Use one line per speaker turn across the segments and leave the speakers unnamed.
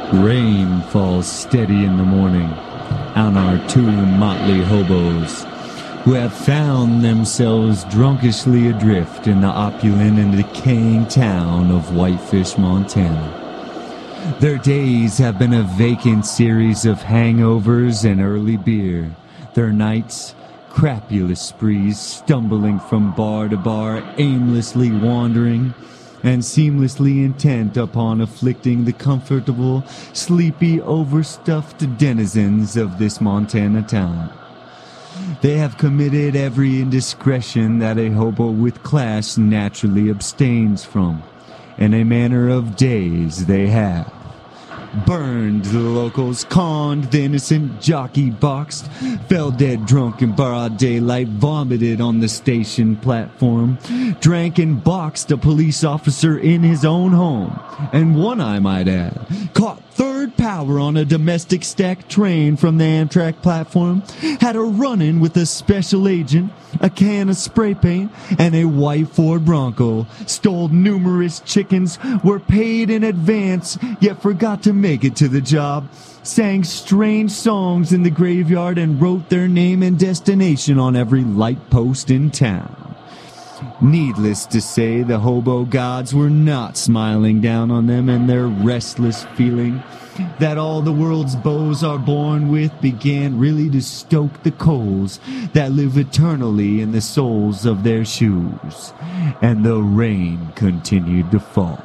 Rain falls steady in the morning on our two motley hobos who have found themselves drunkishly adrift in the opulent and decaying town of Whitefish, Montana. Their days have been a vacant series of hangovers and early beer. Their nights, crapulous sprees, stumbling from bar to bar, aimlessly wandering, and seamlessly intent upon afflicting the comfortable, sleepy, overstuffed denizens of this Montana town. They have committed every indiscretion that a hobo with class naturally abstains from. In a manner of days they have burned the locals, conned the innocent, jockey boxed, fell dead drunk in broad daylight, vomited on the station platform, drank and boxed a police officer in his own home, and one, I might add, caught third power on a domestic stack train from the Amtrak platform, had a run-in with a special agent, a can of spray paint, and a white Ford Bronco, stole numerous chickens, were paid in advance, yet forgot to make it to the job, sang strange songs in the graveyard, and wrote their name and destination on every light post in town. Needless to say, the hobo gods were not smiling down on them, and their restless feeling that all the world's beaux are born with began really to stoke the coals that live eternally in the soles of their shoes. And the rain continued to fall.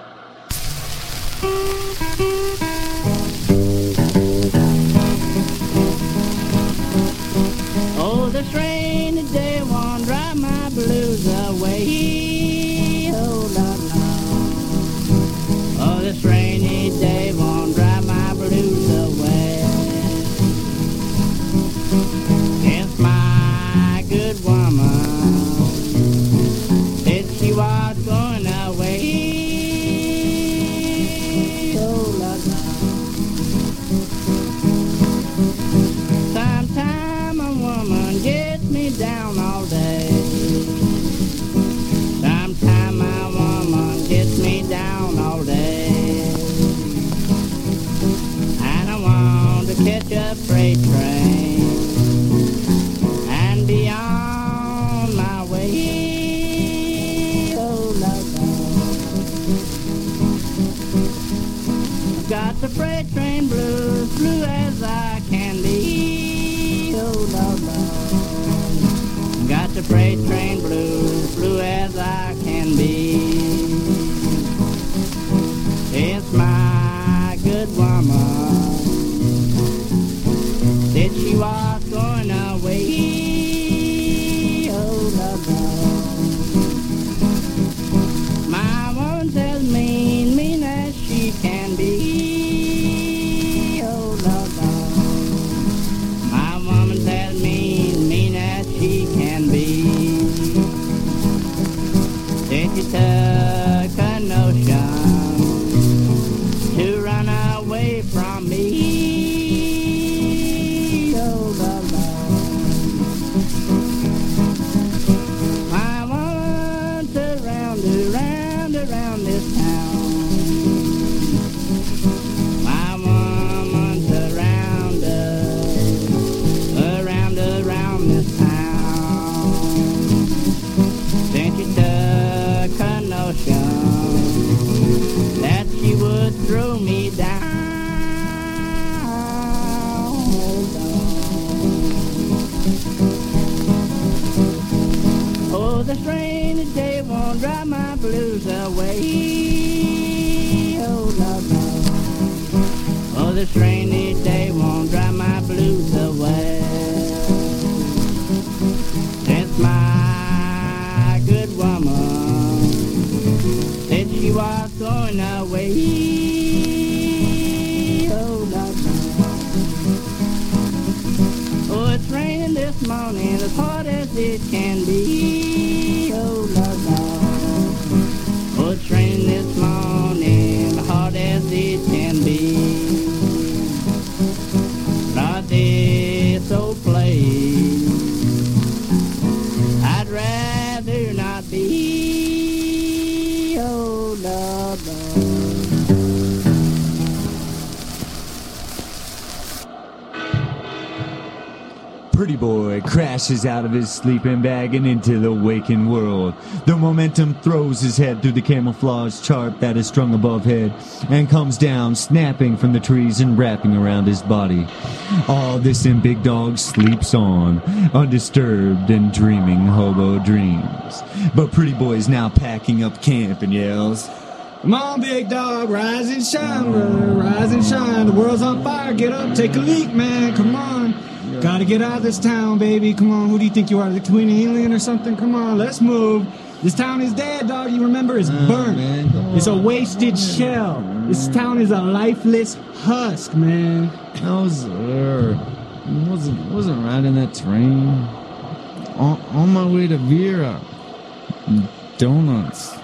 Oh, this rainy day won't dry my blues away. Oh, Lord, no. Oh, this rainy day won't dry my blues away. It's my good woman said she was going away. Oh, Lord, no. Sometime a woman gets me down all day. Sometime a woman gets me down all day. And I want to catch a freight train and be on my way. Oh, Lord, I've got the freight train blues, blue as I can be. Oh, Lord, got the freight train blues, blue as I can be. It's my good woman said she was going away. Oh, Lord, my woman's as mean as she can be. Oh, Lord, my woman's as mean as she can be. Then she took a notion to run away from me. Oh, Lord, my woman's around this town. My woman's around this town. Then she took a notion that she would throw me down. Oh, this rainy day won't dry my blues away. Oh, Lord, no. Oh, this rainy day won't dry my blues away. Since my good woman said she was going away. Oh, Lord, no. Oh, it's raining this morning as hard as it can be. Oh, Lord, no. Oh, it's raining this morning as hard as it can be. Lord, this old place I'd rather not be. Oh, Lord, Lord.
Pretty boy crashes out of his sleeping bag and into the waking world. The momentum throws his head through the camouflage tarp that is strung above head and comes down, snapping from the trees and wrapping around his body. All this and Big Dog sleeps on, undisturbed and dreaming hobo dreams. But Pretty boy is now packing up camp and yells,
"Come on, Big Dog, rise and shine, brother, rise and shine. The world's on fire, get up, take a leap, man, come on. Gotta get out of this town, baby, come on. Who do you think you are, the Queen of England or something? Come on, let's move. This town is dead, dog, you remember? It's burnt. It's a wasted shell. This town is a lifeless husk, man."
I wasn't riding that train. On my way to Vera. Donuts.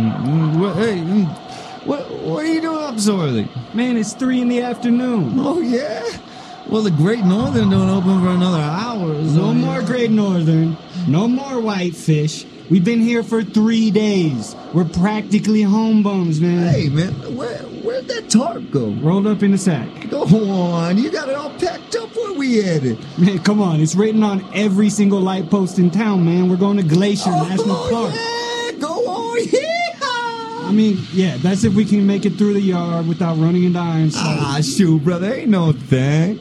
What are you doing up so early?
Man, it's 3 in the afternoon.
Oh, yeah? Well, the Great Northern don't open for another hour.
No more Great Northern. No more Whitefish. We've been here for 3 days. We're practically home bums, man.
Hey, man, where'd that tarp go?
Rolled up in the sack.
Go on, you got it all packed up. Where we headed?
Man, come on. It's written on every single light post in town, man. We're going to Glacier National Park.
Yeah, go on, yeah.
I mean, yeah, that's if we can make it through the yard without running into Ironside.
Ah, shoot, brother, ain't no thing.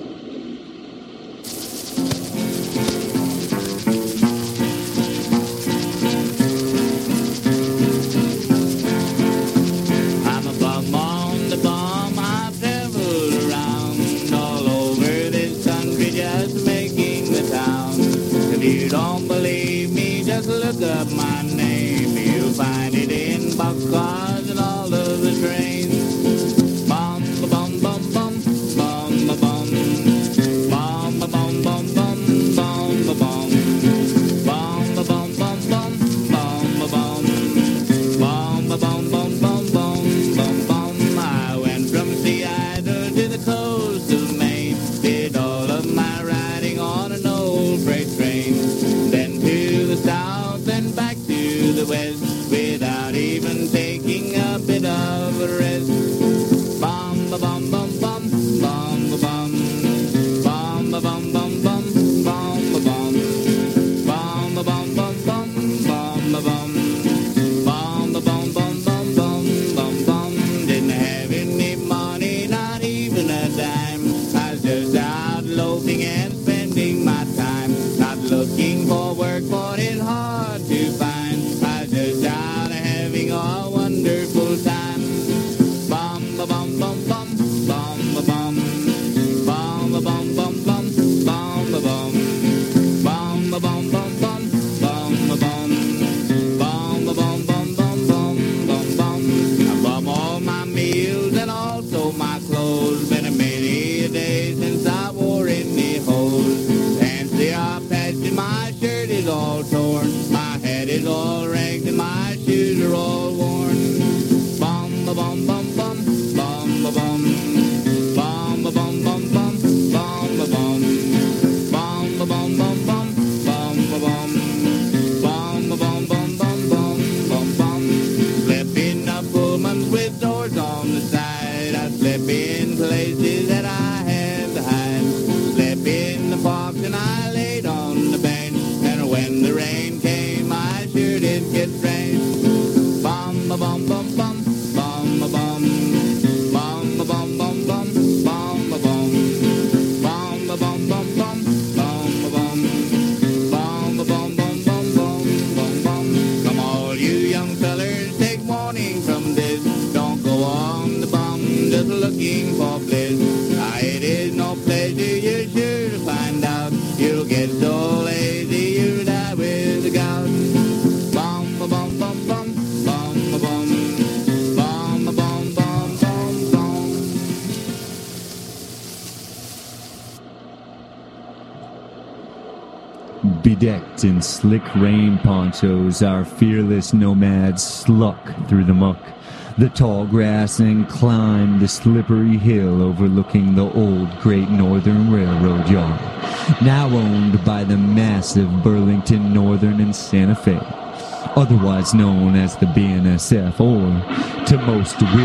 You don't believe me, just look up my name. You'll find it in boxcars and all of the trains. Bum ba bum bum bum bum ba bum. Bum ba bum bum bum bum ba bum. Bum ba bum bum bum bum ba bum. Bum ba bum bum bum bum bum bum. I went from Seattle to the coast of Maine. Did all of my riding on an old freight train. South and back to the west without even taking a bit of a rest. Bum ba bum bum bum bum ba bum. Bum ba bum bum bum bum ba bum. Bum ba bum bum bum bum ba bum. Bum ba bum bum bum bum bum bum. Didn't have any money, not even a dime. I was just out loafing and spending my time, not looking for work, but it's hard to find. I was just out having a wonderful time. Bum ba bum bum bum bum ba bum. Bum ba bum bum bum bum ba bum. Bum ba bum bum bum bum ba bum. Bum ba bum bum bum bum bum bum. I bum all my meals and also my clothes. Been a many days since I wore any hose. Pants they are patched, my shirt is all torn. My hat is all ragged and my shoes are all worn. Bum ba bum bum bum bum ba bum. Bum ba bum bum bum bum ba bum. Bum ba bum bum bum bum ba bum. Bum ba bum bum bum bum bum bum. Slept in a Pullman with doors on the side. I slept in places that I had to hide. Slept in the park and I laid on the bench. And when the rain came, I sure did get drenched. Bum ba bum bum bum bum ba bum. Bum ba bum bum bum bum ba bum. Bum ba bum bum bum bum ba bum. Bum ba bum bum bum bum bum bum. Come all you young fellers, take warning from this. Don't go on the bum just looking for bliss. It is no pleasure, you're sure to find out. You'll get so lazy, you'll die with the gout. Bum ba bum bum bum bum ba bum. Bum ba bum bum bum bum.
Bedecked in slick rain ponchos, our fearless nomads sluck through the muck, the tall grass, and climb the slippery hill overlooking the old Great Northern Railroad yard, now owned by the massive Burlington Northern and Santa Fe, otherwise known as the BNSF, or, to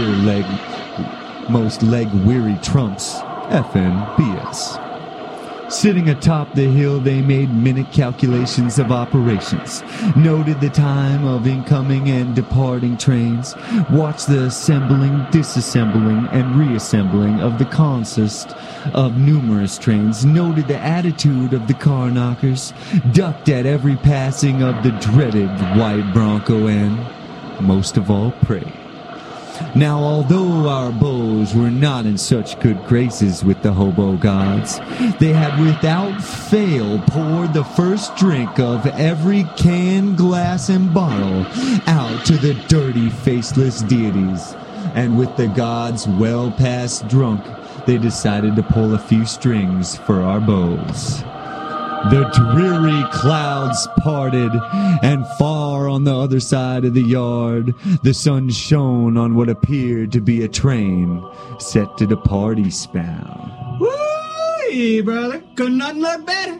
most leg-weary Trumps, FNBS. Sitting atop the hill, they made minute calculations of operations, noted the time of incoming and departing trains, watched the assembling, disassembling, and reassembling of the consist of numerous trains, noted the attitude of the car knockers, ducked at every passing of the dreaded white Bronco, and, most of all, prayed. Now, although our bows were not in such good graces with the hobo gods, they had without fail poured the first drink of every can, glass, and bottle out to the dirty, faceless deities. And with the gods well past drunk, they decided to pull a few strings for our bows. The dreary clouds parted, and far on the other side of the yard, the sun shone on what appeared to be a train set to depart eastbound.
Woo-wee, brother. Could nothing look better.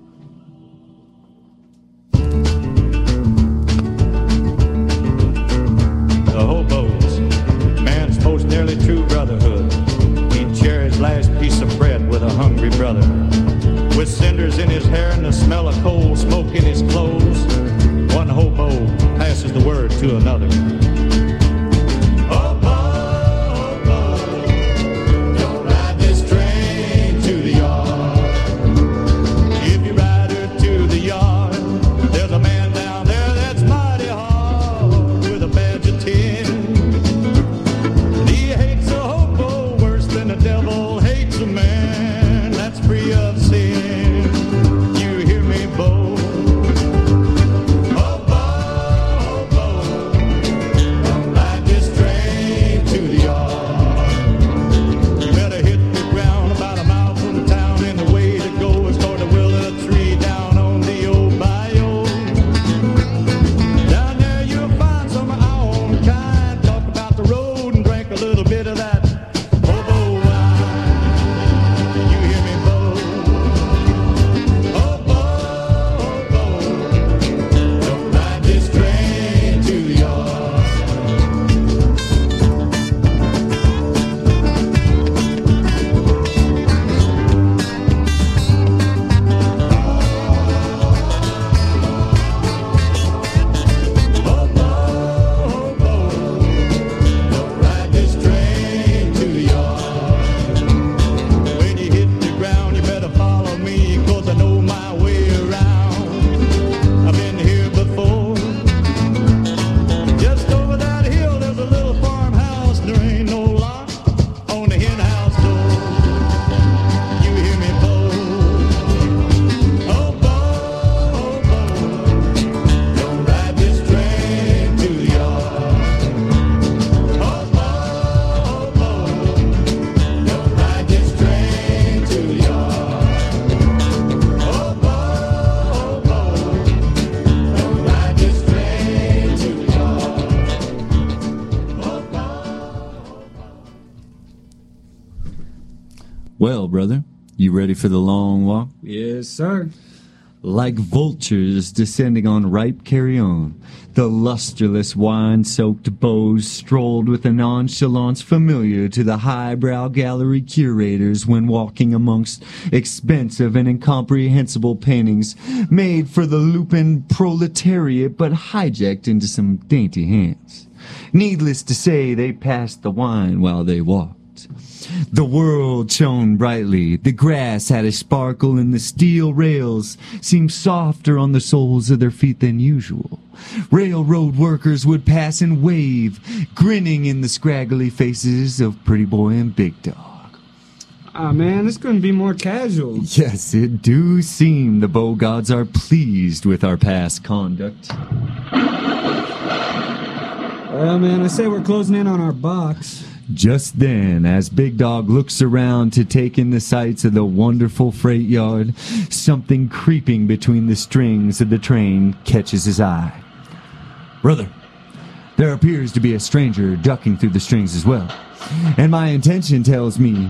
The hobos, man's most nearly true brotherhood. He'd share his last piece of bread with a hungry brother. With cinders in his hair and the smell of coal smoke in his clothes, one hobo passes the word to another. Hobo, hobo, don't ride this train to the yard. If you ride her to the yard, there's a man down there that's mighty hard with a badge of tin. And he hates a hobo worse than the devil hates a man that's free of sin.
Well, brother, you ready for the long walk?
Yes, sir.
Like vultures descending on ripe carrion, the lusterless wine-soaked bows strolled with a nonchalance familiar to the highbrow gallery curators when walking amongst expensive and incomprehensible paintings made for the lupin proletariat but hijacked into some dainty hands. Needless to say, they passed the wine while they walked. The world shone brightly, the grass had a sparkle, and the steel rails seemed softer on the soles of their feet than usual. Railroad workers would pass and wave, grinning in the scraggly faces of Pretty Boy and Big Dog.
Ah, man, this couldn't be more casual.
Yes, it do seem the bow gods are pleased with our past conduct.
Well, man, I say we're closing in on our box.
Just then, as Big Dog looks around to take in the sights of the wonderful freight yard, something creeping between the strings of the train catches his eye. Brother, there appears to be a stranger ducking through the strings as well. And my intuition tells me,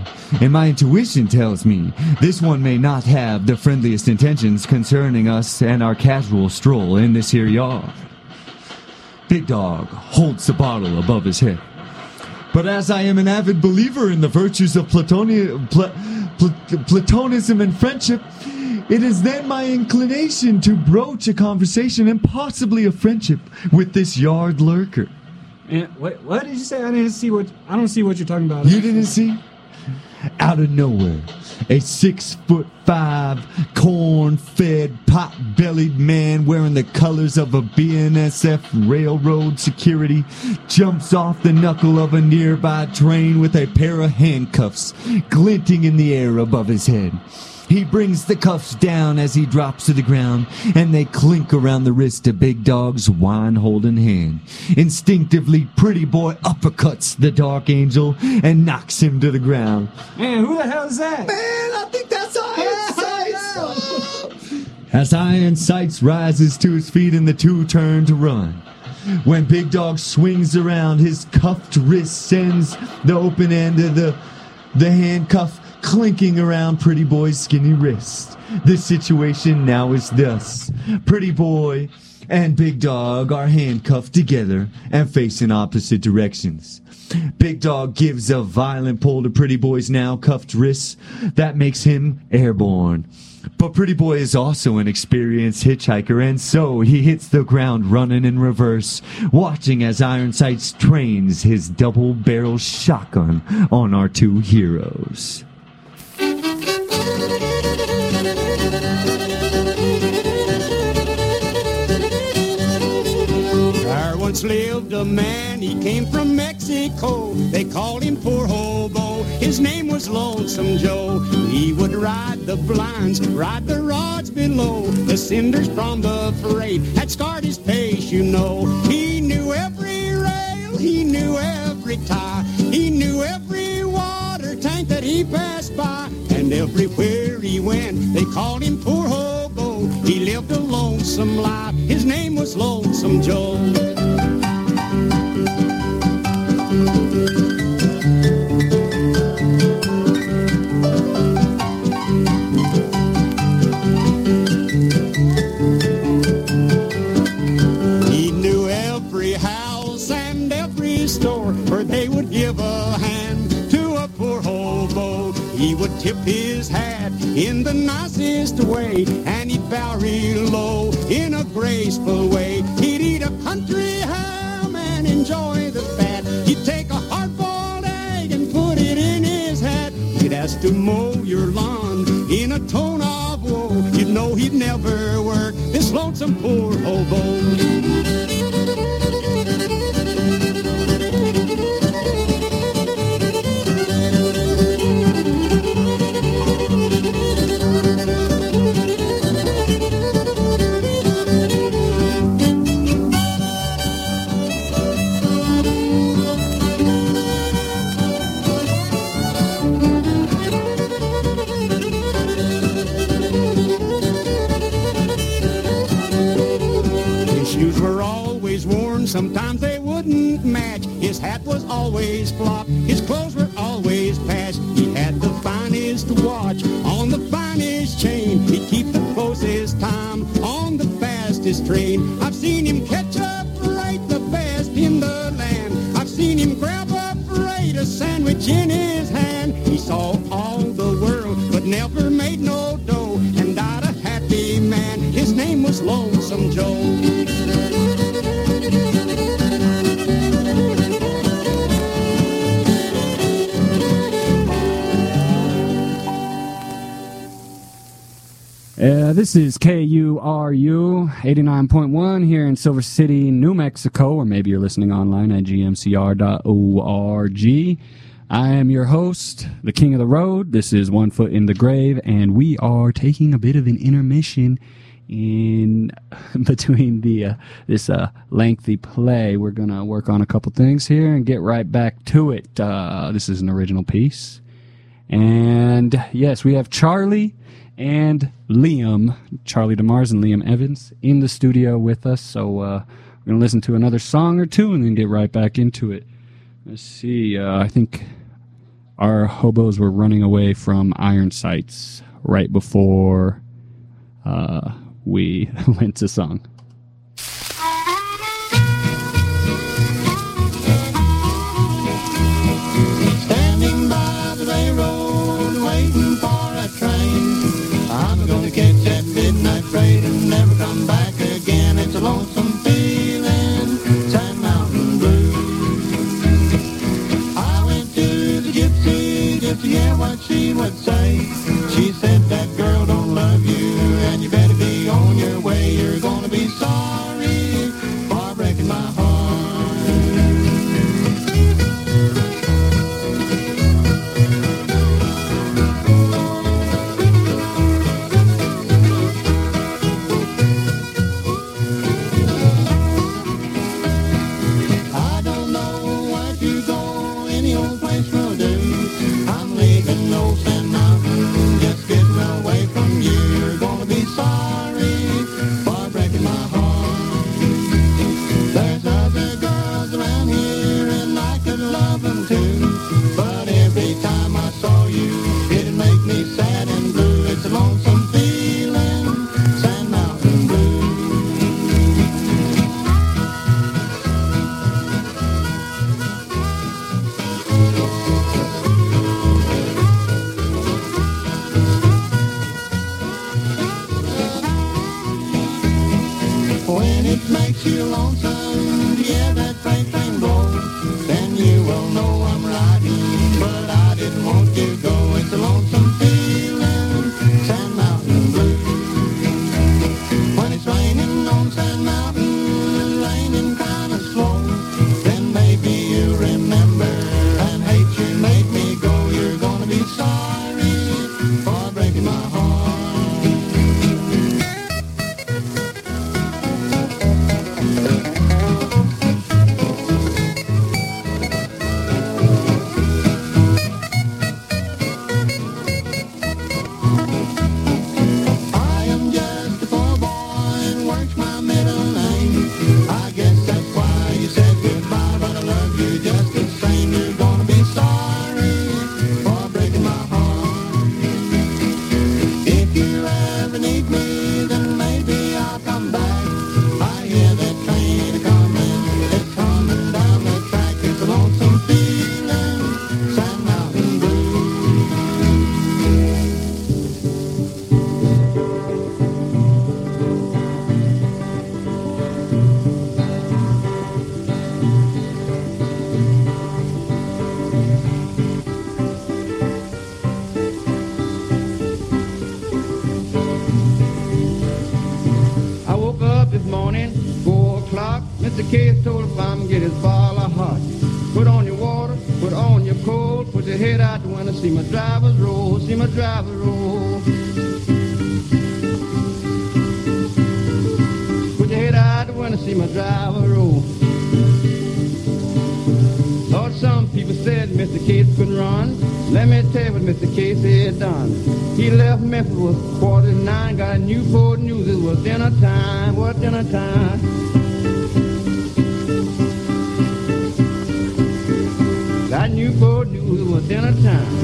this one may not have the friendliest intentions concerning us and our casual stroll in this here yard. Big Dog holds the bottle above his head. But as I am an avid believer in the virtues of platonism and friendship, it is then my inclination to broach a conversation and possibly a friendship with this yard lurker.
And what did you say? I don't see what you're talking about.
You didn't see? Out of nowhere, a 6'5", corn-fed, pot-bellied man wearing the colors of a BNSF railroad security jumps off the knuckle of a nearby train with a pair of handcuffs glinting in the air above his head. He brings the cuffs down as he drops to the ground, and they clink around the wrist of Big Dog's wine-holding hand. Instinctively, Pretty Boy uppercuts the Dark Angel and knocks him to the ground.
Man, who the hell is that?
Man, I think that's Iron Sights! As Iron Sights rises to his feet and the two turn to run. When Big Dog swings around, his cuffed wrist sends the open end of the handcuff clinking around Pretty Boy's skinny wrist. The situation now is thus. Pretty Boy and Big Dog are handcuffed together and facing opposite directions. Big Dog gives a violent pull to Pretty Boy's now cuffed wrists that makes him airborne. But Pretty Boy is also an experienced hitchhiker, and so he hits the ground running in reverse, watching as Iron Sights trains his double-barrel shotgun on our two heroes.
There once lived a man, he came from Mexico. They called him Poor Hobo, his name was Lonesome Joe. He would ride the blinds, ride the rods below. The cinders from the freight had scarred his face, you know. He knew every rail, he knew every tie, he knew every water tank that he passed by. And everywhere he went, they called him Poor Hobo. He lived a lonesome life, his name was Lonesome Joe. He knew every house and every store where they would give a hand to a poor hobo. He would tip his hat in the nicest way, and he'd bow real low in a graceful way. He'd eat a country ham and enjoy the fat. He'd take a hard-boiled egg and put it in his hat. He'd ask to mow your lawn in a tone of woe. You'd know he'd never work, this lonesome poor hobo. Sometimes they wouldn't match. His hat was always flopped. His clothes were always patched. He had the finest watch on the finest chain. He'd keep the closest time on the fastest train. I've seen him catch up right the best in the land. I've seen him grab up right a sandwich in his hand. He saw all the world but never made no dough and died a happy man. His name was Lonesome Joe.
This is KURU 89.1 here in Silver City, New Mexico, or maybe you're listening online at gmcr.org. I am your host, the King of the Road. This is One Foot in the Grave, and we are taking a bit of an intermission in between this lengthy play. We're going to work on a couple things here and get right back to it. This is an original piece. And yes, we have Charlie and Liam, Charlie DeMars and Liam Evans, in the studio with us. So we're going to listen to another song or two and then get right back into it. Let's see. I think our hobos were running away from Iron Sights right before we went to song.
Standing by the railroad, waiting for
you're lonesome, yeah, that freight train blows, then you will know I'm riding. But I didn't want to go. It's a lonesome feeling, Sand Mountain Blues. When it's raining on Sand Mountain, raining kind of slow, then maybe you remember and hate you made me go. You're gonna be sorry for breaking my heart. I am just a poor boy and work's my middle name. I guess that's why you said goodbye, but I love you just the same. You're gonna be sorry for breaking my heart. If you ever need me, then maybe I'll come back. I hear that train coming, it's coming down the track. It's a lonesome feeling, Sand Mountain Blues. I woke up this morning, 4 o'clock. Mr. Case told if I'm get his bottle of hot. Put on your water, put on your coat, put your head out the window, see my drivers roll, see my drivers roll. Put your head out the window, see my driver roll. Lord, some people said Mr. Case couldn't run. Let me tell you what Mr. Case had done. He left Memphis was 8:45, got a Newport News, it was dinner time, what dinner time. Got Newport News, it was dinner time.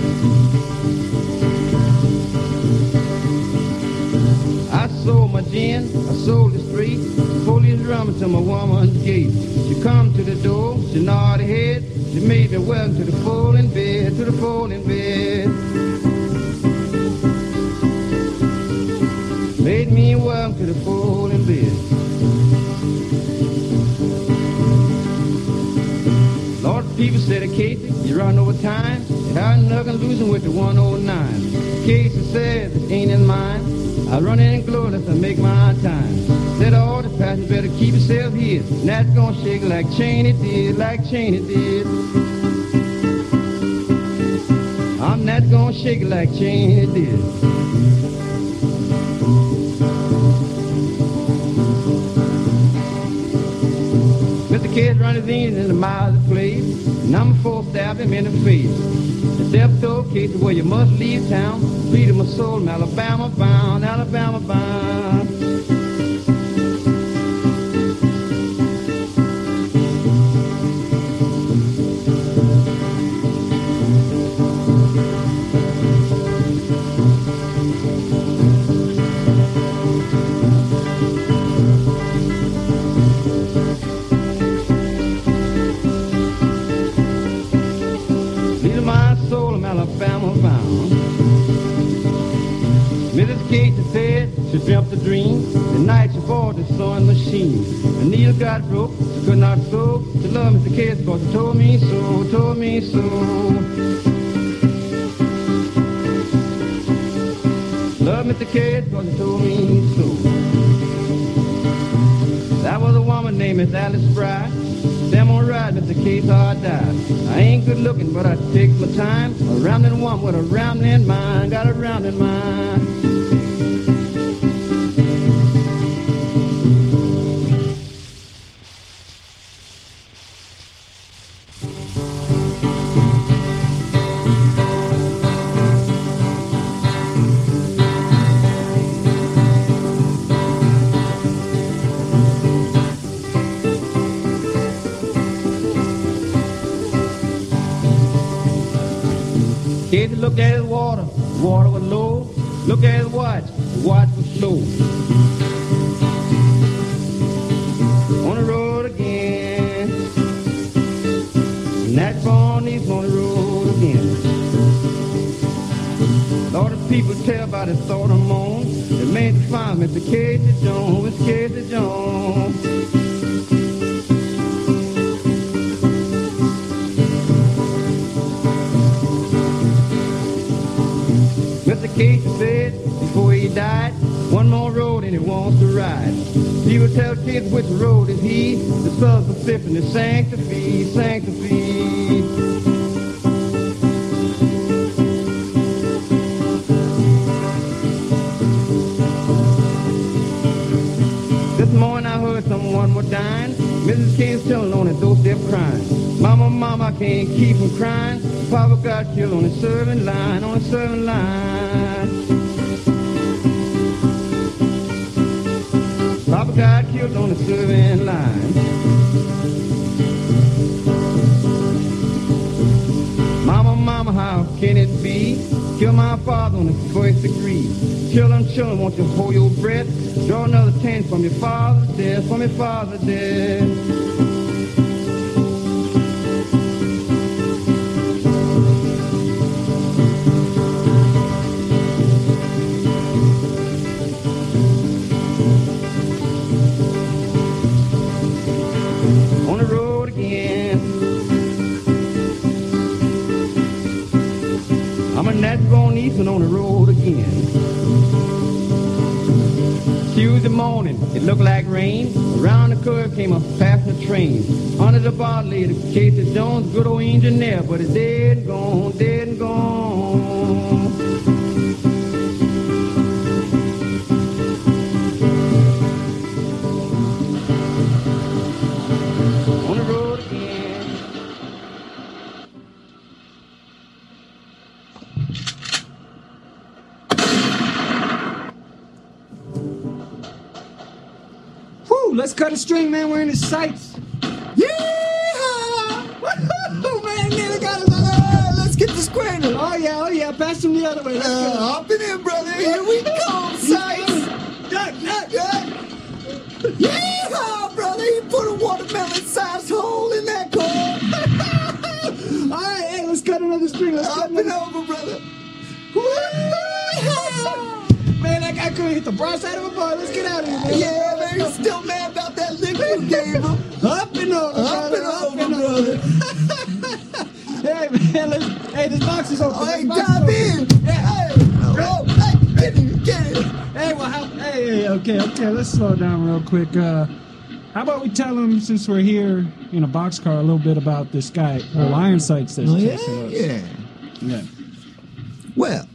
I sold my gin, I sold the street, police rum to my woman's gate. She come to the door, she nodded her head, she made me welcome to the folding bed, to the folding bed. Made me welcome to the folding bed. Lord, people said, Casey, you run over time, you had nothing losing with the 109. Casey said, this ain't in mine, I run in and glorious and make my time. Said all the passengers better keep yourself here, and that's gonna shake like Cheney did, like Cheney did. I'm not gonna shake it like Cheney did. Mr. Case run his engine in the miles of place. Number 4 stabbed him in the face. The death told Casey, well, you must leave town. Freedom of soul, from Alabama bound, Alabama bound. Lead my soul, I'm Alabama bound. Mrs. Casey said she dreamt a dream. The night she bought the sewing machine. The needle got broke, she could not sew. She loved Mr. Casey because he told me so, told me so. Love Mr. Casey because he told me so. That was a woman named Miss Alice Fry. Them on ride, Mr. Case, I died. I ain't good looking, but I take my time. A rambling one with a rambling mind, got a rambling mind. Casey looked at his water, the water was low. Look at his watch, the watch was slow. On the road again, and that born he's on the road again. Lord,
people tell by the sort of moan. It made the find Mr. Casey Jones, Mr. Casey Jones. Mr. Casey said before he died, one more road and he wants to ride. People tell kids which road is he, the Southern Pacific and the Santa Fe, Santa Fe. This morning I heard someone was dying. Mrs. King's children on the doorstep crying. Mama, mama, I can't keep from crying. Papa got killed on the serving line, on the serving line. Papa got killed on the serving line. Mama, mama, how can it be? Kill my father on the first degree. Children, children, won't you hold your breath? Draw another 10 from your father's death, from your father's death. On the road again. I'm a natural Eastern on the road again. Tuesday morning, it looked like rain. Around the curve came a passenger train. Under the bar lay the Casey Jones, good old engineer, but it's dead and gone, dead and gone. On the road again.
Whew, let's cut a string, man. We're in his sights.
Yeehaw! Woo-hoo, man, nearly got us. Let's get this cradle.
Oh, yeah. Pass him the other way. Let's go.
Hop it in, brother. Here we come, sights.
Duck.
Yeehaw, brother. He put a watermelon-sized hole in that cord.
All right, hey, let's cut another string. Let's cut
Up and
another.
over, brother.
Man, that guy couldn't hit the broad side of a bar. Let's get out of here, man.
Yeah, man, he's still mad about that lick you gave him.
Up and over,
Up
brother.
and over, brother.
Hey, man, hey, this box is open.
Oh, hey,
This box is
dive
open.
in.
Yeah.
Hey, oh, hey, get it.
Hey, well, hey, okay, let's slow down real quick. How about we tell him, since we're here in a boxcar, a little bit about this guy, old Iron Sights that's chasing us.
Yeah.
Yeah.
Well,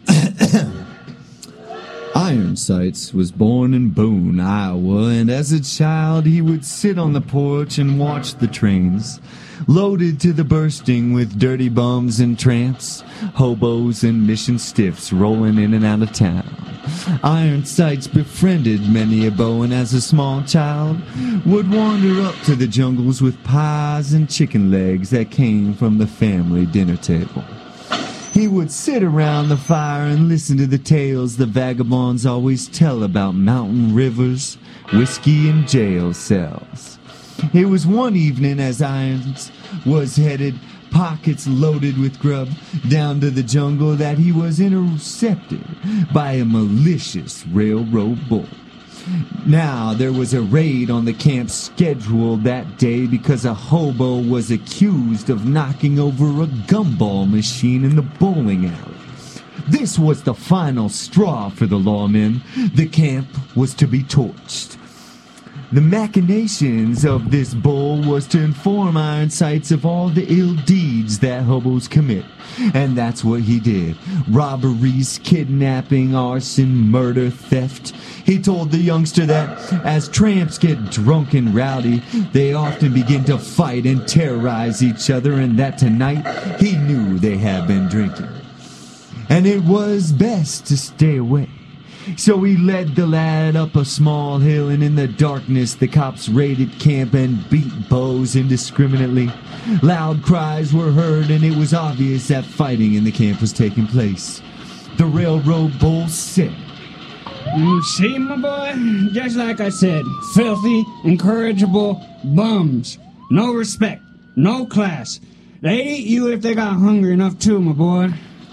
Iron Sights was born in Boone, Iowa, and as a child he would sit on the porch and watch the trains, loaded to the bursting with dirty bums and tramps, hobos and mission stiffs rolling in and out of town. Iron Sights befriended many a beau, and as a small child would wander up to the jungles with pies and chicken legs that came from the family dinner table. He would sit around the fire and listen to the tales the vagabonds always tell about mountain rivers, whiskey, and jail cells. It was one evening as Irons was headed, pockets loaded with grub, down to the jungle that he was intercepted by a malicious railroad bull. Now, there was a raid on the camp scheduled that day because a hobo was accused of knocking over a gumball machine in the bowling alley. This was the final straw for the lawmen. The camp was to be torched. The machinations of this bull was to inform Iron Sights of all the ill deeds that hobos commit. And that's what he did. Robberies, kidnapping, arson, murder, theft. He told the youngster that as tramps get drunk and rowdy, they often begin to fight and terrorize each other, and that tonight he knew they had been drinking. And it was best to stay away. So he led the lad up a small hill, and in the darkness the cops raided camp and beat bows indiscriminately. Loud cries were heard, and it was obvious that fighting in the camp was taking place. The railroad bull said,
See, my boy, just like I said, filthy, incorrigible bums. No respect, no class. They eat you if they got hungry enough too, my boy.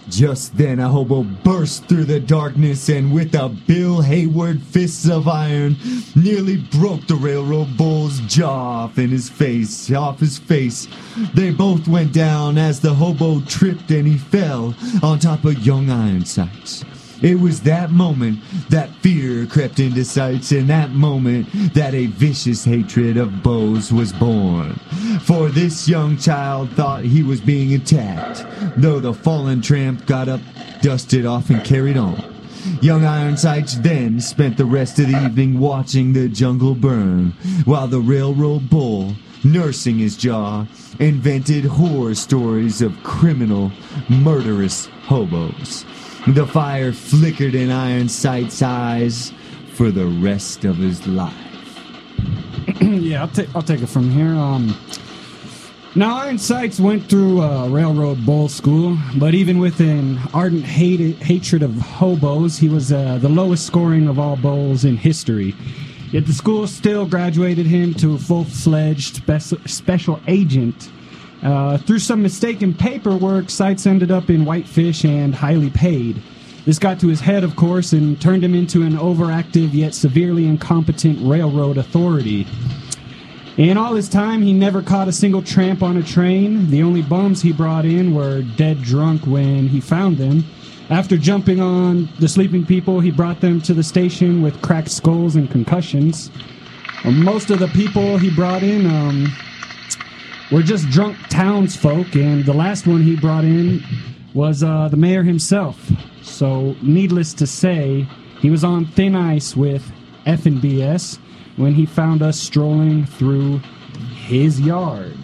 Just then a hobo burst through the darkness and with a Bill Hayward fists of iron nearly broke the railroad bull's jaw off his face. They both went down as the hobo tripped and he fell on top of young Ironsides. It was that moment that fear crept into Sights, and that moment that a vicious hatred of Bose was born. For this young child thought he was being attacked, though the fallen tramp got up, dusted off, and carried on. Young Ironsides then spent the rest of the evening watching the jungle burn, while the railroad bull, nursing his jaw, invented horror stories of criminal, murderous hobos. The fire flickered in Ironsides' eyes for the rest of his life.
Yeah, I'll take it from here. Now, Ironsides went through railroad bull school, but even with an ardent hatred of hobos, he was the lowest scoring of all bulls in history. Yet the school still graduated him to a full-fledged special agent. Through some mistaken paperwork, Sights ended up in Whitefish and highly paid. This got to his head, of course, and turned him into an overactive yet severely incompetent railroad authority. In all his time, he never caught a single tramp on a train. The only bums he brought in were dead drunk when he found them. After jumping on the sleeping people, he brought them to the station with cracked skulls and concussions. Most of the people he brought in were just drunk townsfolk, and the last one he brought in was the mayor himself. So, needless to say, he was on thin ice with F&BS when he found us strolling through his yard.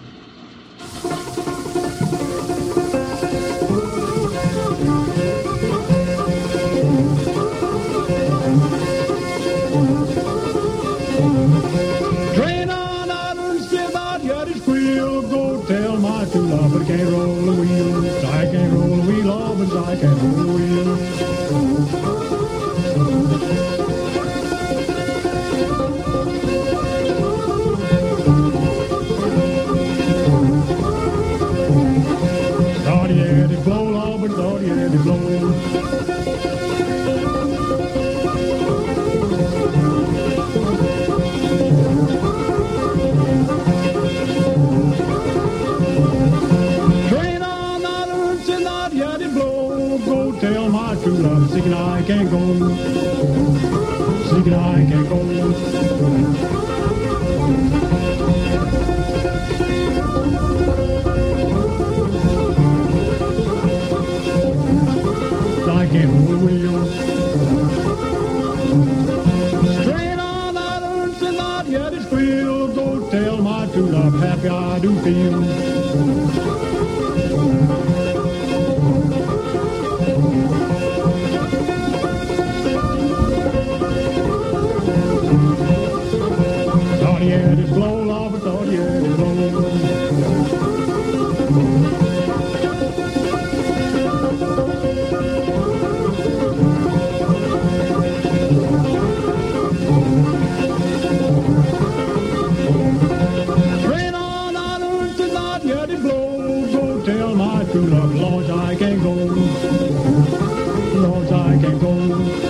Train on out and step out, yet it's squeal. Go tell my true love, but I can't roll the wheel. I can't roll the wheel, oh, but I can't roll the wheel. Thought he had it blow, Lord, but thought he had it blow. Sick and I can't go. Sick and I can't go. I can't hold the wheel. Straight on out and sit out yet it's squeal. Go tell my true love happy I do feel. Thought he had his blow, Lord, but thought he had his blow. Train on out and thought he had his blow. Go tell my true love, Lord, I can't go. Lord, I can't go.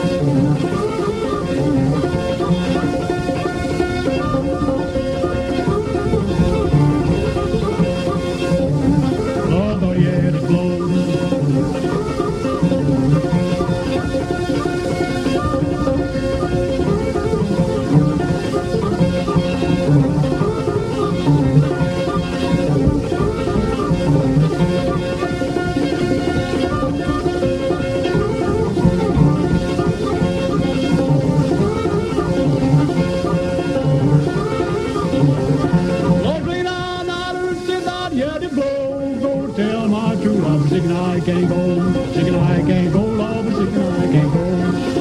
Sick and I can't go, sick and I can't go, Lord, but sick and I can't go.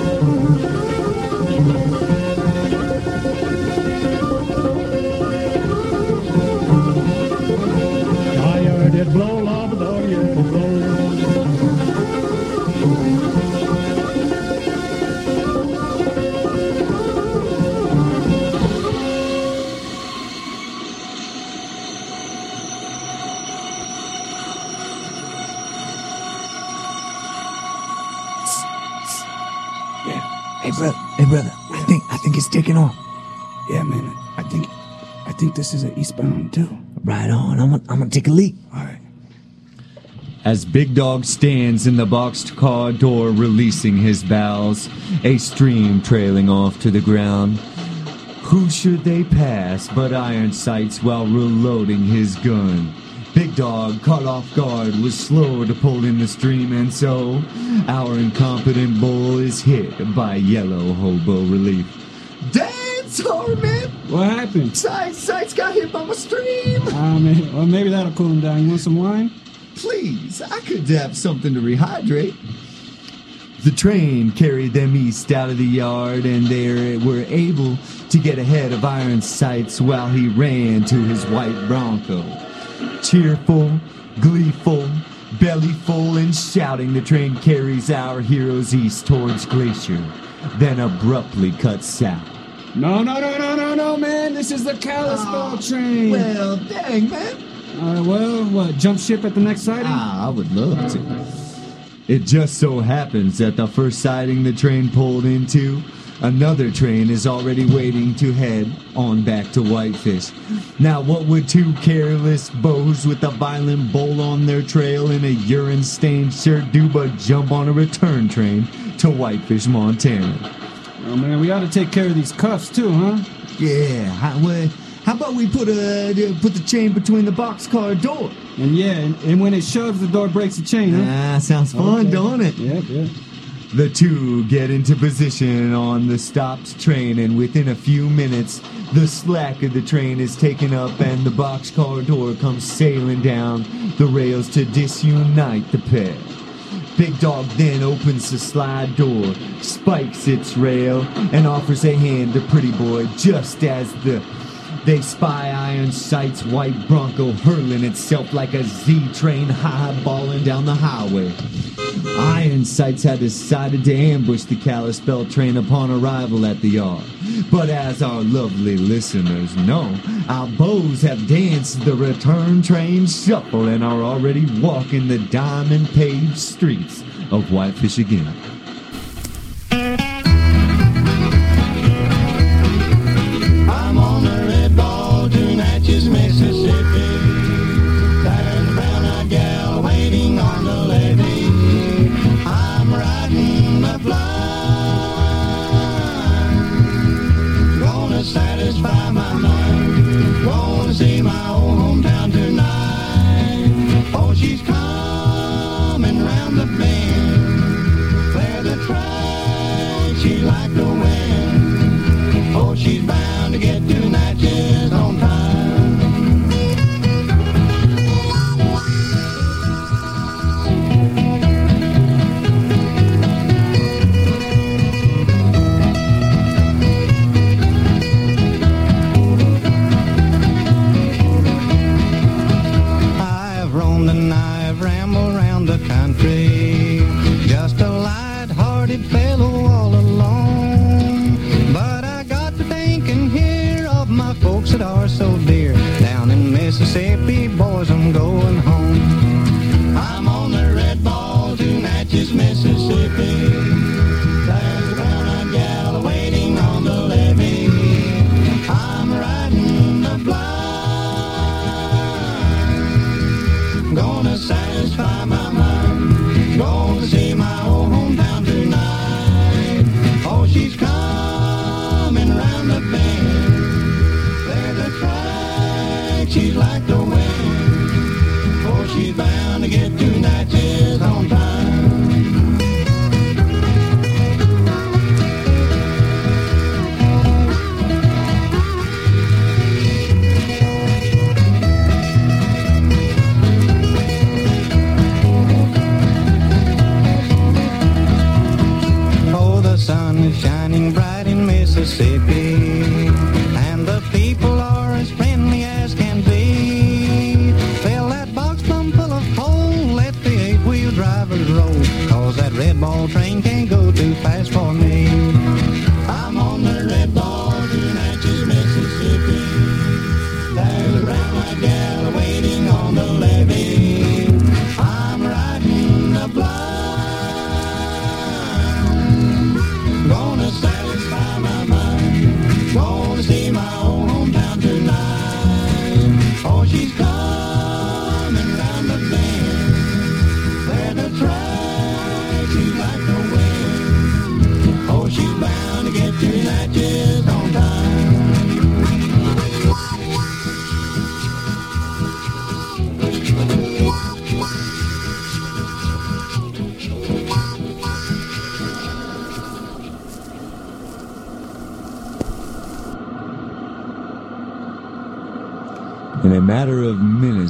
I heard it blow, Lord, but thought you heard it blow.
Hey, brother. I think it's taking off.
Yeah, man. I think this is an eastbound too.
Right on. I'm gonna take a leak.
All right.
As Big Dog stands in the boxed car door releasing his bowels, a stream trailing off to the ground, who should they pass but Iron Sights while reloading his gun? Big Dog, caught off guard, was slow to pull in the stream, and so our incompetent bull is hit by Yellow Hobo Relief.
Damn, sorry, man.
What happened?
Sights got hit by my stream.
Man, well, maybe that'll cool him down. You want some wine?
Please, I could have something to rehydrate.
The train carried them east out of the yard, and they were able to get ahead of Iron Sights while he ran to his white Bronco. Cheerful, gleeful, belly full, and shouting, the train carries our heroes east towards Glacier, then abruptly cuts south.
No, man. This is the Kalispell train.
Well, dang, man.
Well, what, jump ship at the next sighting?
I would love to.
It just so happens that the first siding the train pulled into, another train is already waiting to head on back to Whitefish. Now, what would two careless beaux with a violent bull on their trail in a urine-stained shirt do but jump on a return train to Whitefish, Montana?
Oh, man, we ought to take care of these cuffs, too, huh?
Yeah, how about we put the chain between the boxcar door?
And when it shoves, the door breaks the chain, huh?
Sounds fun,
Okay.
don't it?
Yep.
The two get into position on the stopped train, and within a few minutes, the slack of the train is taken up and the boxcar door comes sailing down the rails to disunite the pair. Big Dog then opens the slide door, spikes its rail, and offers a hand to Pretty Boy just as they spy Iron Sight's white Bronco hurling itself like a Z-train high-balling down the highway. Iron Sights had decided to ambush the Kalispell train upon arrival at the yard. But as our lovely listeners know, our beaux have danced the return train shuffle and are already walking the diamond-paved streets of Whitefish again.
I'm on the red ball to Natchez, Mississippi. There's a brown-eyed gal waiting on the levee. I'm riding the fly, gonna satisfy my mind, gonna see my old hometown tonight. Oh, she's coming round the bend, clear the track, she like the wind. Oh, she's bound to get to Natchez on time.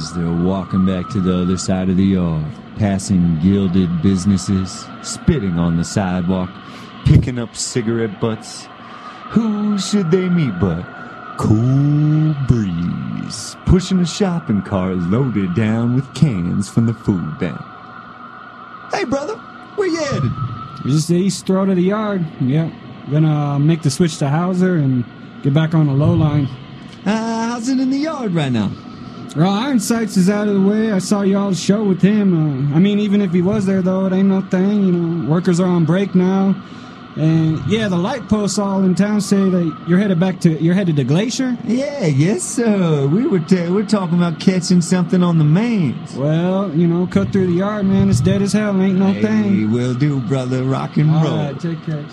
as they're walking back to the other side of the yard, passing gilded businesses, spitting on the sidewalk, picking up cigarette butts. Who should they meet but Cool Breeze, pushing a shopping cart loaded down with cans from the food bank.
Hey, brother, where you headed?
Just the east throat of the yard. Yeah. Gonna make the switch to Hauser and get back on the low line.
How's it in the yard right now?
Well, Ironsights is out of the way. I saw y'all's show with him. I mean, even if he was there, though, it ain't no thing. You know, workers are on break now. And, yeah, the light posts all in town say that you're headed to Glacier?
Yeah, yes, sir. We're talking about catching something on the mains.
Well, you know, cut through the yard, man. It's dead as hell. Ain't no thing.
Hey, will do, brother. Rock and roll.
All right, take care.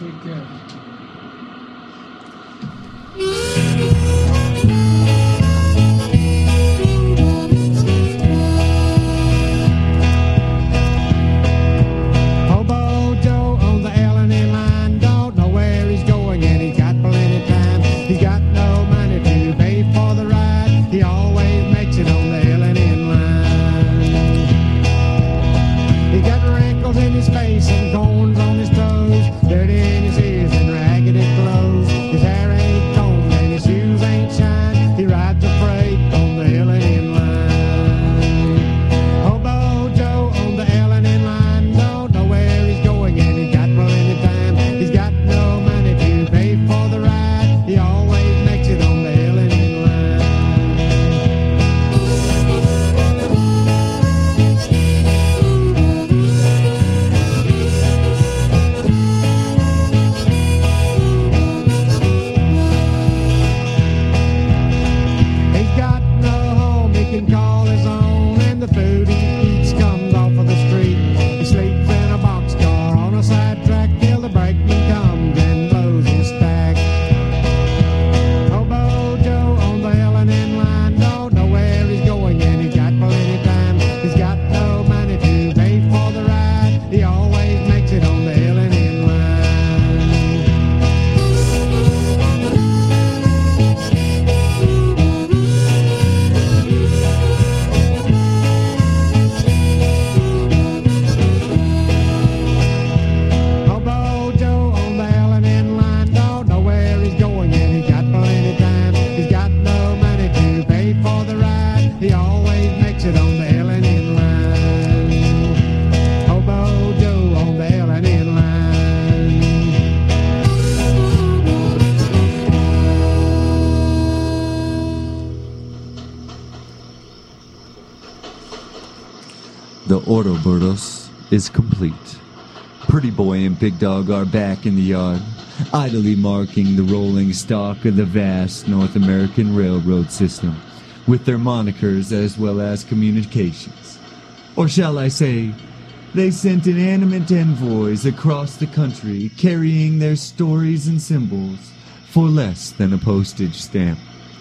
The Ouroboros is complete. Pretty Boy and Big Dog are back in the yard, idly marking the rolling stock of the vast North American railroad system, with their monikers as well as communications. Or shall I say, they sent inanimate envoys across the country carrying their stories and symbols for less than a postage stamp.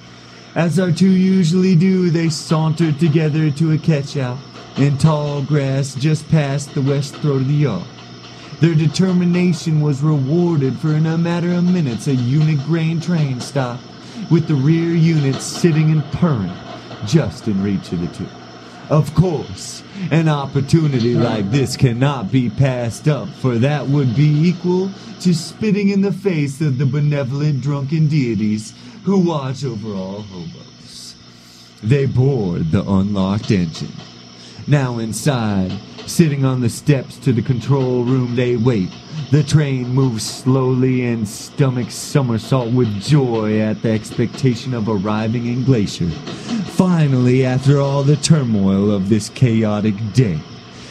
As our two usually do, they sauntered together to a catch-out in tall grass just past the west throat of the yard. Their determination was rewarded, for in a matter of minutes a unit grain train stopped, with the rear units sitting and purring, just in reach of the two. Of course, an opportunity like this cannot be passed up, for that would be equal to spitting in the face of the benevolent drunken deities who watch over all hobos. They board the unlocked engine. Now inside, sitting on the steps to the control room, they wait. The train moves slowly and stomach somersault with joy at the expectation of arriving in Glacier. Finally, after all the turmoil of this chaotic day,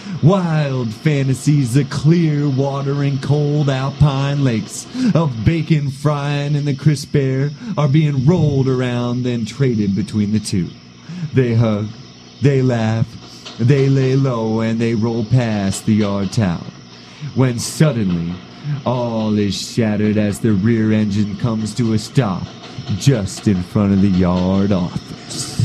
wild fantasies of clear water and cold alpine lakes, of bacon frying in the crisp air, are being rolled around and traded between the two. They hug, they laugh, they lay low, and they roll past the yard tower, when suddenly all is shattered as the rear engine comes to a stop just in front of the yard office.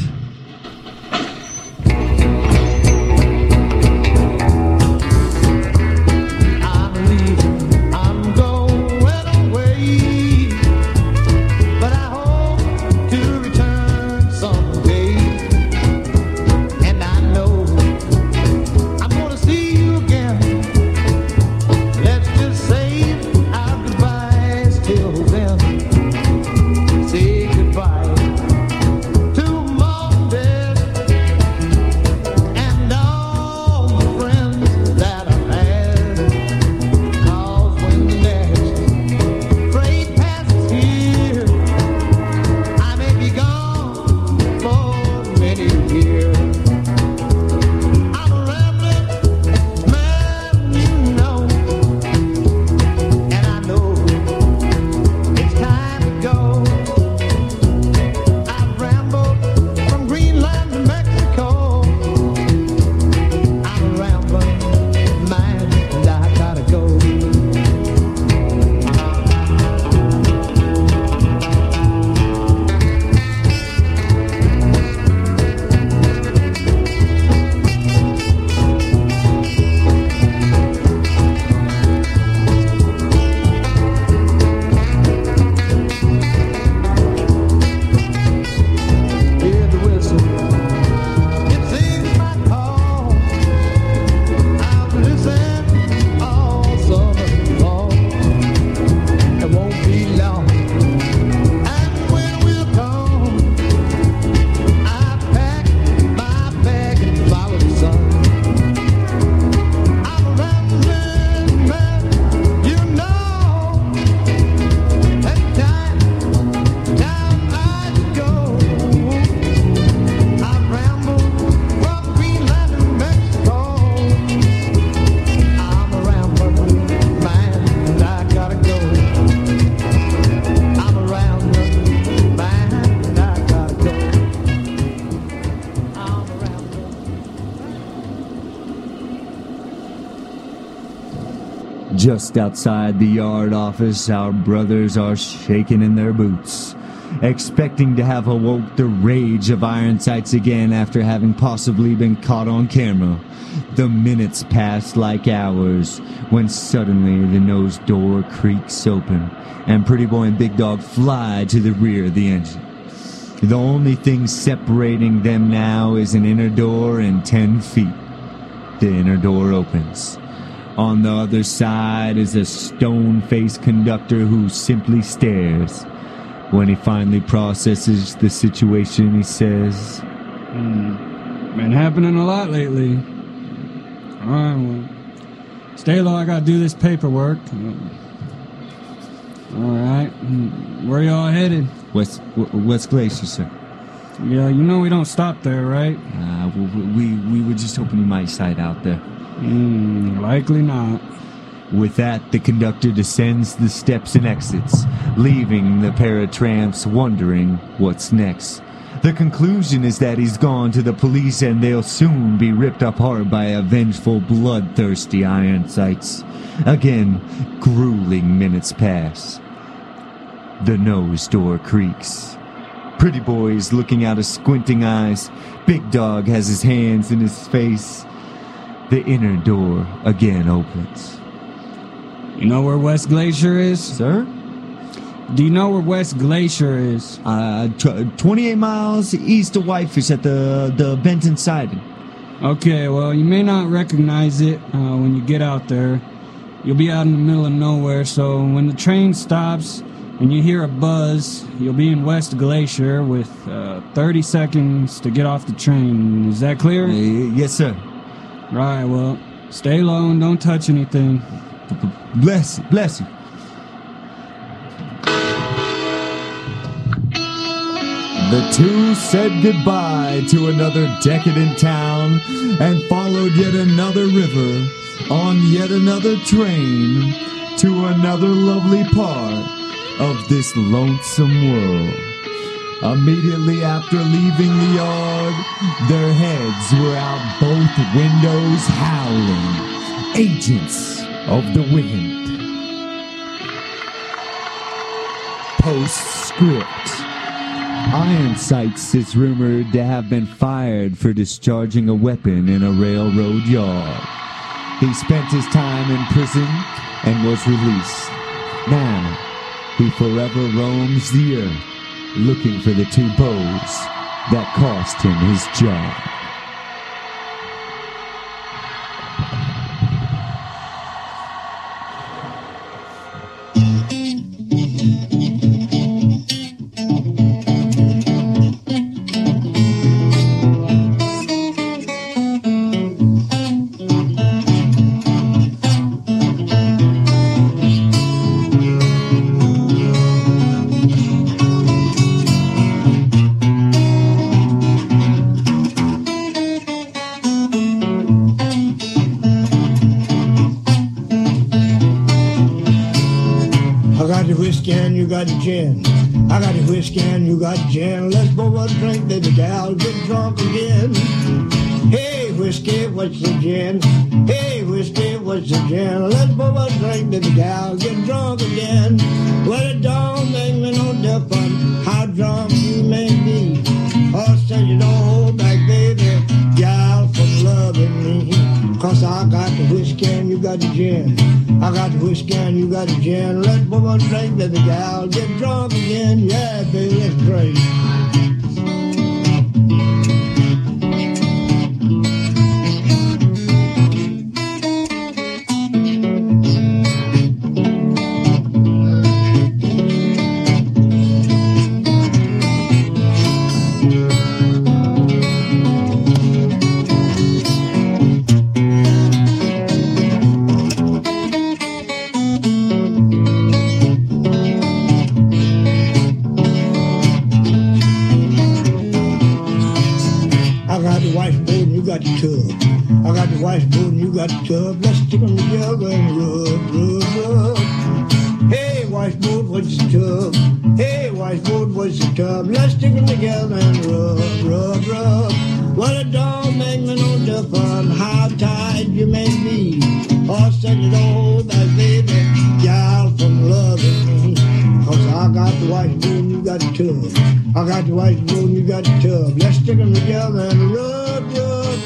Just outside the yard office, our brothers are shaking in their boots, expecting to have awoke the rage of Ironsights again after having possibly been caught on camera. The minutes pass like hours when suddenly the nose door creaks open and Pretty Boy and Big Dog fly to the rear of the engine. The only thing separating them now is an inner door and 10 feet. The inner door opens. On the other side is a stone-faced conductor who simply stares. When he finally processes the situation, he says,
Been happening a lot lately. Alright, well, stay low, I gotta do this paperwork. Alright, where y'all headed?
West Glacier, sir.
Yeah, you know we don't stop there, right?
We were just hoping you might sight out there.
Likely not.
With that, the conductor descends the steps and exits, leaving the pair of tramps wondering what's next. The conclusion is that he's gone to the police and they'll soon be ripped apart by a vengeful, bloodthirsty Ironsights. Again, grueling minutes pass. The nose door creaks. Pretty Boy is looking out of squinting eyes. Big Dog has his hands in his face. The inner door again opens.
You know where West Glacier is?
Sir?
Do you know where West Glacier is?
28 miles east of Whitefish at the Benton Siding.
Okay, well, you may not recognize it when you get out there. You'll be out in the middle of nowhere, so when the train stops and you hear a buzz, you'll be in West Glacier with 30 seconds to get off the train. Is that clear?
Yes, sir.
Right, well, stay low and don't touch anything.
Bless you. The two said goodbye to another decadent town and followed yet another river on yet another train to another lovely part of this lonesome world. Immediately after leaving the yard, their heads were out both windows howling. Agents of the Wind. Postscript. Ironsights is rumored to have been fired for discharging a weapon in a railroad yard. He spent his time in prison and was released. Now, he forever roams the earth, looking for the two bows that cost him his job.
Gin. I got the whiskey and you got gin. Let's both a drink, baby gal, get drunk again. Hey, whiskey, what's the gin? Hey, whiskey, what's the gin? Let's both a drink, baby gal, get drunk again. Well, it don't make me no difference how drunk you may be. Or say you don't hold back, baby, gal, from loving me. Cause I got the whiskey and you got the gin. I got the whiskey and you got the gin. Let's both a drink, baby gal, get drunk again. Yeah, baby, let's drink. Tub. Let's stick them together and rub. Hey, washboard, what's the tub? Hey, washboard, what's the tub? Let's stick them together and rub. Well, it don't make me no difference how tight you may be. Oh, send it over, baby, gal from loving me. Cause I got the white spoon, you got the tub. I got the white spoon, you got the tub. Let's stick them together and rub, rub,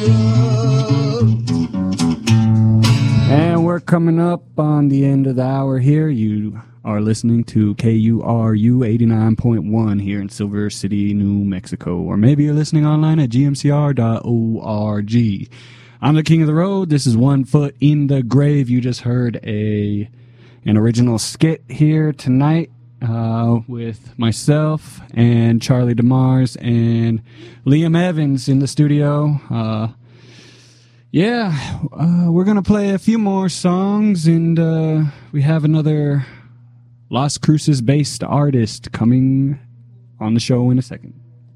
rub.
And we're coming up on the end of the hour here. You are listening to KURU 89.1 here in Silver City, New Mexico. Or maybe you're listening online at gmcr.org. I'm the King of the Road. This is One Foot in the Grave. You just heard an original skit here tonight with myself and Charlie DeMars and Liam Evans in the studio. We're going to play a few more songs, and we have another Las Cruces-based artist coming on the show in a second.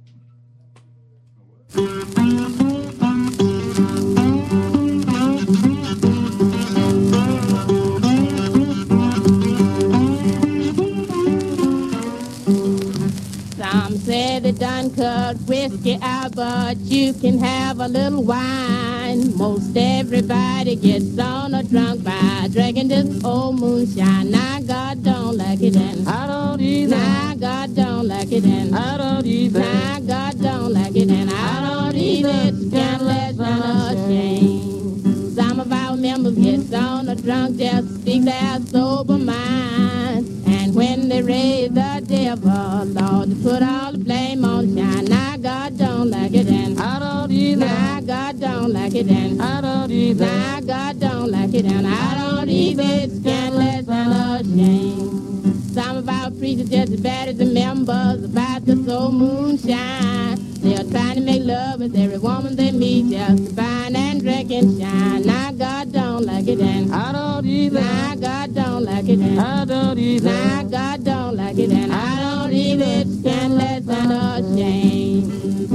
Some say they done cut whiskey out, but you can have a little wine. Most everybody gets on or drunk by drinking this old moonshine. Now God don't like it, and
I don't either.
now God don't like it, and
I don't either.
now God don't like it, and I don't either. It's scandalous and a shame. Some of our members get on or drunk just to speak their sober mind. And when they raise the devil, Lord, they put all the blame on shine. Now God don't like it, and
I don't either.
now God don't like it, and
I don't either.
now God don't like it, and I don't either. It's scandalous and a shame. Some of our preachers just as bad as the members about the soul moonshine. They're trying to make love with every woman they meet, just to find and drink and shine. Now God don't like it, and
I don't either.
now God don't like it, and
I don't either.
now God don't like it, and I don't either. It's scandalous and a shame.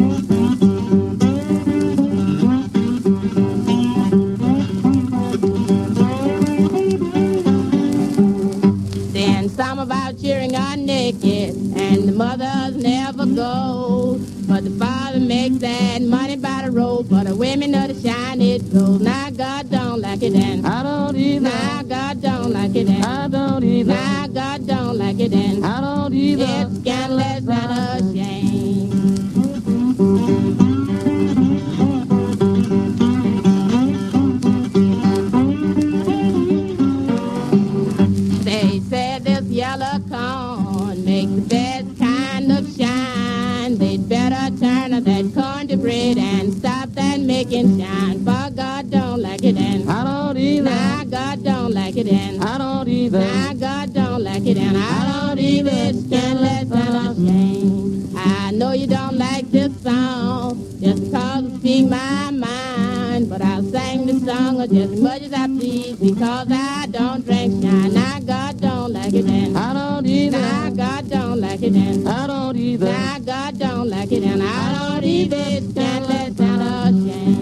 Then some of our children are naked, and the mothers never go. But the father makes that money by the road, for the women of the shine it goes. Now God don't like it, and
I don't either.
now God don't like it, and
I don't either.
now God don't like it, and
I don't either.
it's scandalous and a shame. They said this yellow corn makes the best kind of shine. They'd better turn that corn to bread and stop that making shine. For God don't like it, and
I don't either.
now God don't like it, and
I don't either.
now God don't like it, and I don't either. It's scandalous and a shame. I know you don't like this song just because it speaks my mind, but I'll sing the song just as much as I please because I don't drink shine. Now God don't like it, and
I don't either.
now God don't like it, and
I don't either.
now God don't like it, and I don't either. It's scandalous and a shame.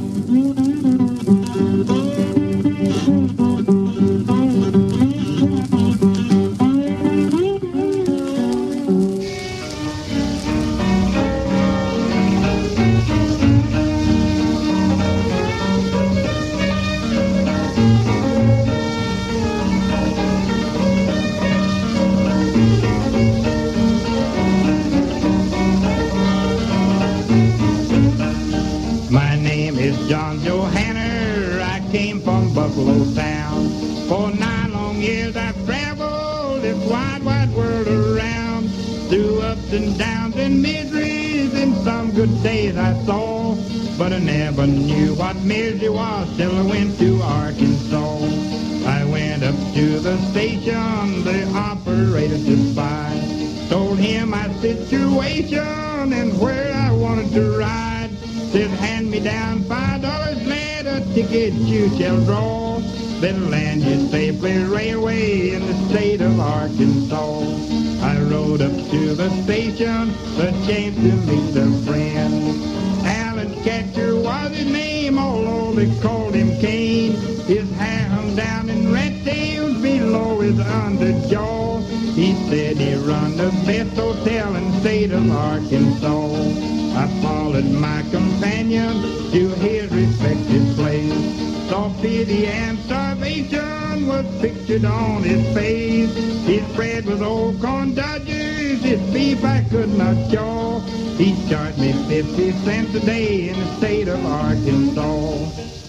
My name is John Johanner. I came from Buffalo town. For 9 long years I've traveled this wide, wide world around. Through ups and downs and miseries and some good days I saw. But I never knew what misery was till I went to Arkansas. I went up to the station, the operator to spy. Told him my situation and where I wanted to ride. Said, hand me down $5, lad, a ticket you shall draw. Then land you safely railway in the state of Arkansas. I rode up to the station, the chance to meet a friend. Alan Catcher was his name, although they called him Cain. His hair hung down in red tails below his underjaw. He said he run the best hotel in the state of Arkansas. I followed my companion to his respective place. Saw pity and starvation
was pictured on his face. His bread was old corn dodgers, his beef I could not chaw. He charged me 50 cents a day in the state of Arkansas.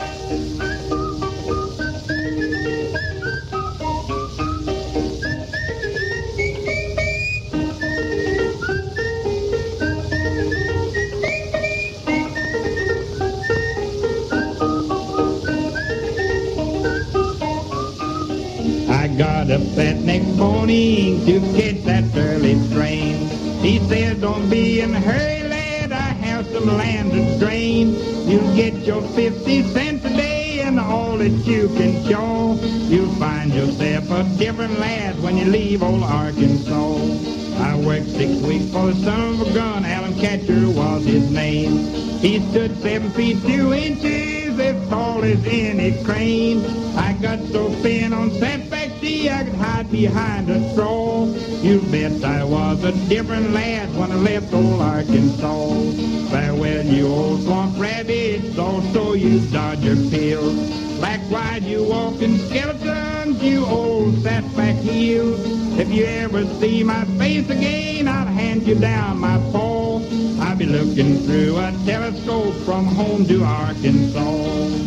Got a fat neck pony to get that early train. He says, don't be in a hurry, lad, I have some land to drain. You'll get your 50 cents a day and all that you can chaw. You'll find yourself a different lad when you leave old Arkansas. I worked 6 weeks for the son of a gun, Alan Catcher was his name. He stood 7 feet 2 inches, as tall as any crane. I got so thin on setback I could hide behind a straw. You bet I was a different lad when I left old Arkansas. Farewell, you old swamp rabbits, also you Dodger pills. Black-white, you walking skeletons, you old fatback heels. If you ever see my face again, I'll hand you down my paw. I'll be looking through a telescope from home to Arkansas.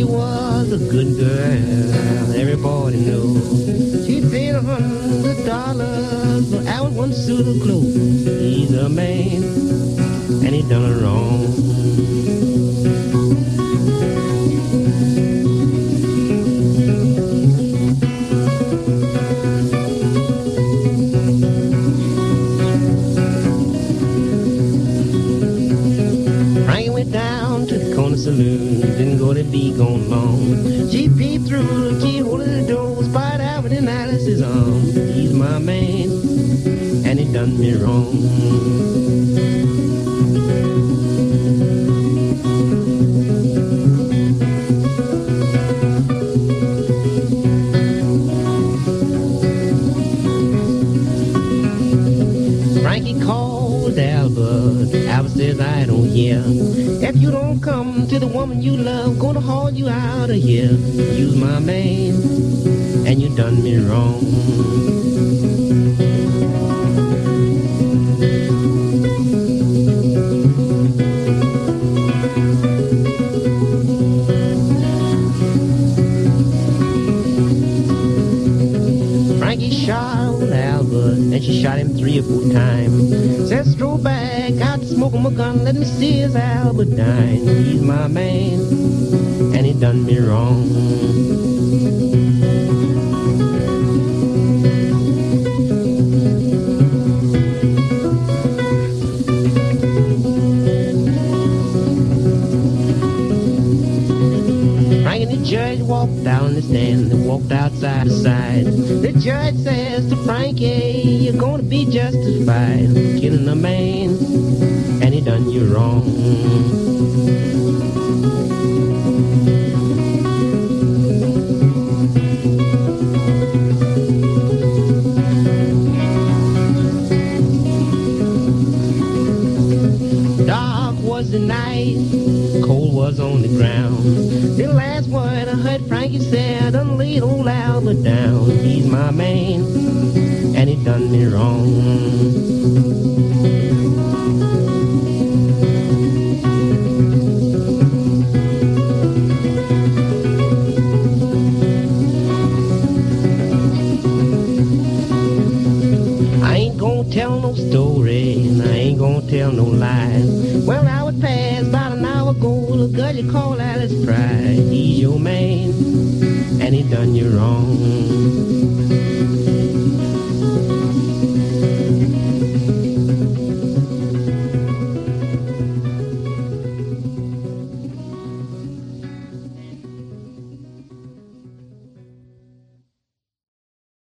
Frankie was a good girl, everybody knows. She paid $100 for out one suit of clothes. He's a man, and he done her wrong. Saloon, didn't go to be gone long. She peeped through the keyhole of the door, spied Albert in Alice's arms. He's my man, and he done me wrong. Frankie called Albert. Albert says, I don't hear. If you don't come to the woman you love, gonna haul you out of here. You's my man, and you done me wrong. Frankie shot Albert, and she shot him 3 or 4 times. Said, stroll back out to smoke him a gun, let me see his Albert dying. He's my man, and he done me wrong. Judge walked down the stand and walked outside the side. The judge says to Frankie, you're gonna be justified killing a man, and he done you wrong. Dark was the night, cold was on the ground. The last word I heard Frankie said, done laid old Albert down. He's my man, and he done me wrong. I ain't gonna tell no story, and I ain't gonna tell no lie. Well, I was past about an hour ago, the girl you call Alice Pride. He's your man, and he done you wrong.